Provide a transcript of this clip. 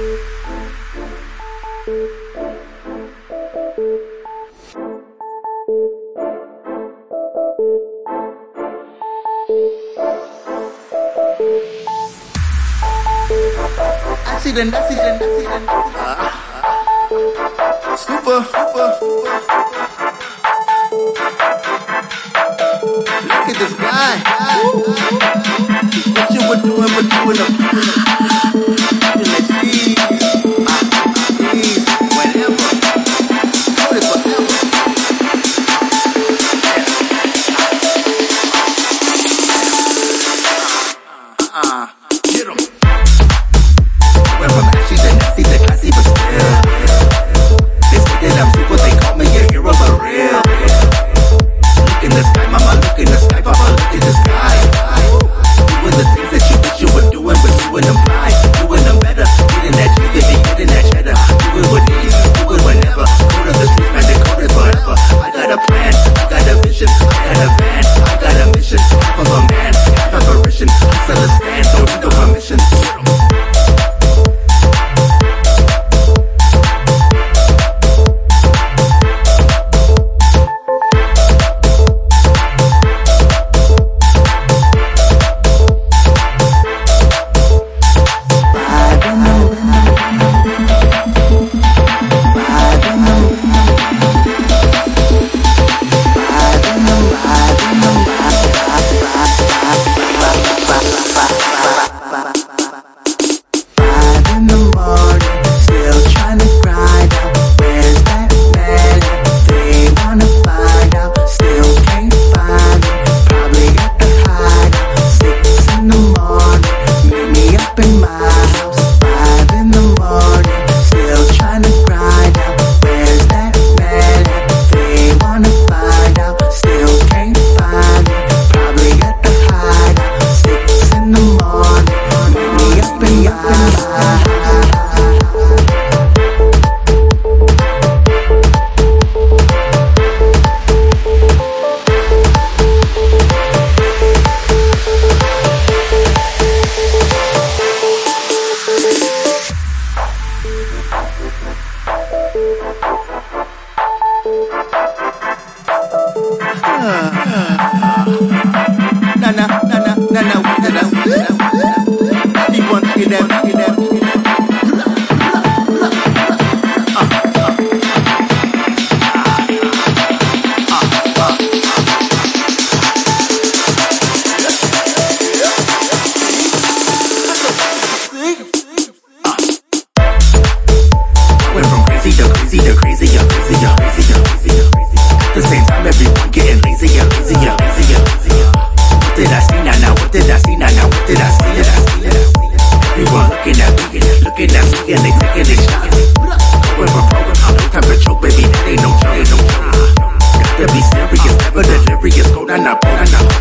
Accident. Super. Look at this guy. What you were doing, but doing a please, whenever. Hold it forever. Get 'em. Went from ashy to nasty to classy, but still. They say that I'm super, they call me a hero, but real. Look in the sky, mama, look in the sky, papa, look in the sky. Doing the things that you wish you were doing, but doing them blind, doing them better. Getting that cheese, they be getting that cheddar. Do it with ease, do it whenever. Go to the streets, man, they call it forever. I got a plan, I got a vision, I got a van, I got a mission. Half of a man, half of a vision. I still a stand, don't need no permission. Crazier. At the same time, everyone getting lazier. What did I see now? What did I see now? What did I see? Everyone looking at me, and they taking their shots. Going for program, no time for joke, baby, that ain't no joke. Gotta be serious, never delirious, go down,